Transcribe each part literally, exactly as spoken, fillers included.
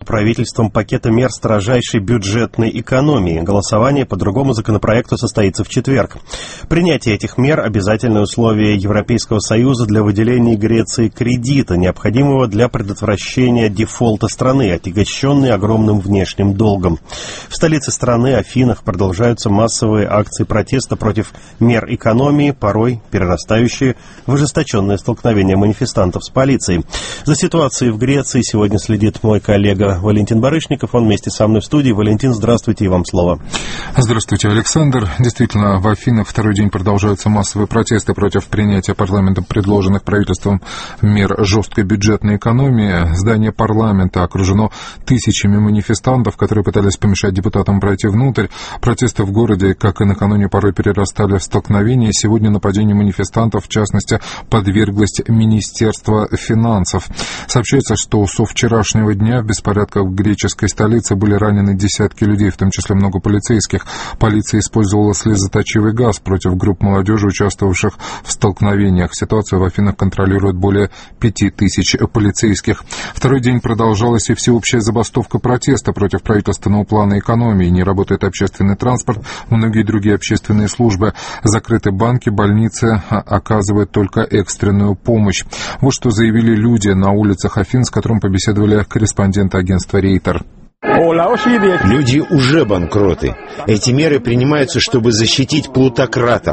правительством пакета мер строжайшей бюджетной экономии. Голосование по другому законопроекту состоится в четверг. Принятие этих мер – обязательное условие Европейского Союза для выделения Греции кредита, необходимого для предотвращения дефолта страны, отягощенной огромным внешним долгом. В столице страны, Афинах, продолжаются массовые акции протеста против мер экономии, порой перерастающие в ожесточенное столкновение манифестантов с полицией. За ситуацией в Греции сегодня следит мой коллега Валентин Барышников. Он вместе со мной в студии. Валентин, здравствуйте, и вам слово. Здравствуйте, Александр. Действительно, в Афинах второй день продолжаются массовые протесты против принятия парламентом предложенных правительством мер жесткой бюджетной экономии. Здание парламента окружено тысячами манифестантов, которые пытались помешать депутатам пройти внутрь. Протесты в городе, как и накануне, порой перерастали в столкновения. Сегодня нападению манифестантов, в частности, подверглось Министерство финансов. Сообщается, что со вчерашнего дня в беспорядках в греческой столице были ранены десятки людей, в том числе много полицейских. Полиция использовала слезоточивый газ против групп молодежи, участвовавших в столкновениях. Ситуацию в Афинах контролирует более пяти тысяч полицейских. Второй день продолжалась и всеобщая забастовка протеста против правительственного плана экономии. Не работает общественный транспорт, многие другие общественные службы. Закрыты банки, больницы оказывают только экстренную помощь. Вот что заявили люди на улицах Афин, с которым побеседовали корреспонденты агентства Рейтер. Люди уже банкроты. Эти меры принимаются, чтобы защитить плутократов.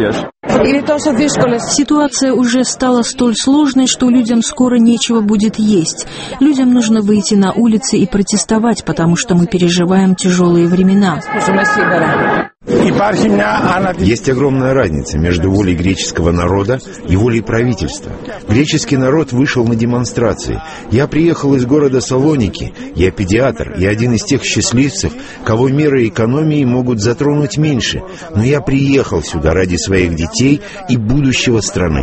Ситуация уже стала столь сложной, что людям скоро нечего будет есть. Людям нужно выйти на улицы и протестовать, потому что мы переживаем тяжелые времена. Есть огромная разница между волей греческого народа и волей правительства. Греческий народ вышел на демонстрации. Я приехал из города Салоники, я педиатр, я один из тех счастливцев, кого меры экономии могут затронуть меньше. Но я приехал сюда ради своих детей и будущего страны.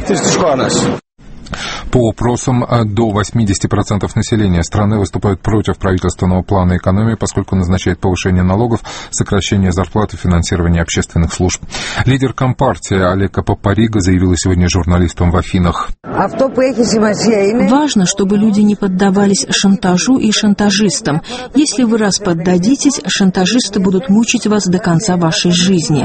По опросам, до восемьдесят процентов населения страны выступают против правительственного плана экономии, поскольку назначает повышение налогов, сокращение зарплат и финансирование общественных служб. Лидер Компартии Алека Папарига заявила сегодня журналистам в Афинах. Важно, чтобы люди не поддавались шантажу и шантажистам. Если вы раз поддадитесь, шантажисты будут мучить вас до конца вашей жизни.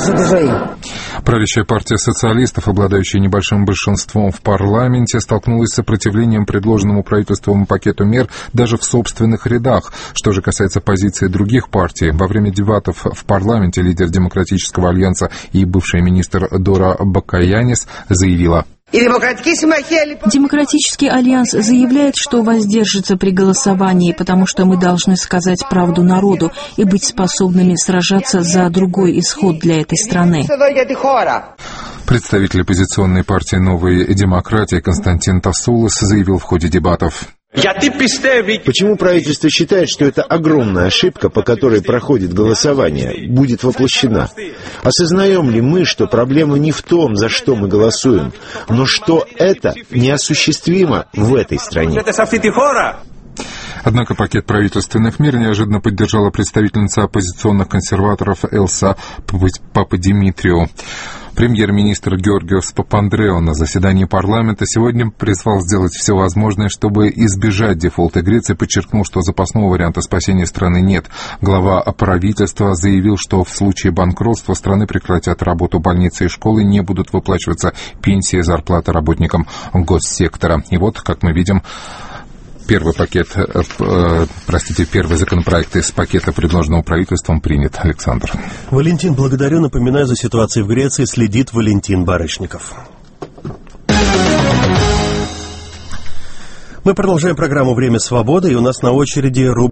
Правящая партия социалистов, обладающая небольшим большинством в парламенте, столкнулась с сопротивлением предложенному правительству пакету мер даже в собственных рядах. Что же касается позиции других партий, во время дебатов в парламенте лидер Демократического альянса и бывший министр Дора Бакаянис заявила: Демократический альянс заявляет, что воздержится при голосовании, потому что мы должны сказать правду народу и быть способными сражаться за другой исход для этой страны. Представитель оппозиционной партии «Новые демократии» Константин Тасулос заявил в ходе дебатов: Почему правительство считает, что эта огромная ошибка, по которой проходит голосование, будет воплощена? Осознаем ли мы, что проблема не в том, за что мы голосуем, но что это неосуществимо в этой стране? Однако пакет правительственных мер неожиданно поддержала представительница оппозиционных консерваторов Элса Пападимитриу. Премьер-министр Георгиос Папандрео на заседании парламента сегодня призвал сделать все возможное, чтобы избежать дефолта Греции, подчеркнул, что запасного варианта спасения страны нет. Глава правительства заявил, что в случае банкротства страны прекратят работу больницы и школы, не будут выплачиваться пенсии и зарплаты работникам госсектора. И вот, как мы видим, Первый пакет, э, простите, первый законопроект из пакета, предложенного правительством, принят. Александр. Валентин, благодарю. Напоминаю, за ситуацией в Греции следит Валентин Барышников. Мы продолжаем программу «Время свободы», и у нас на очереди рубрика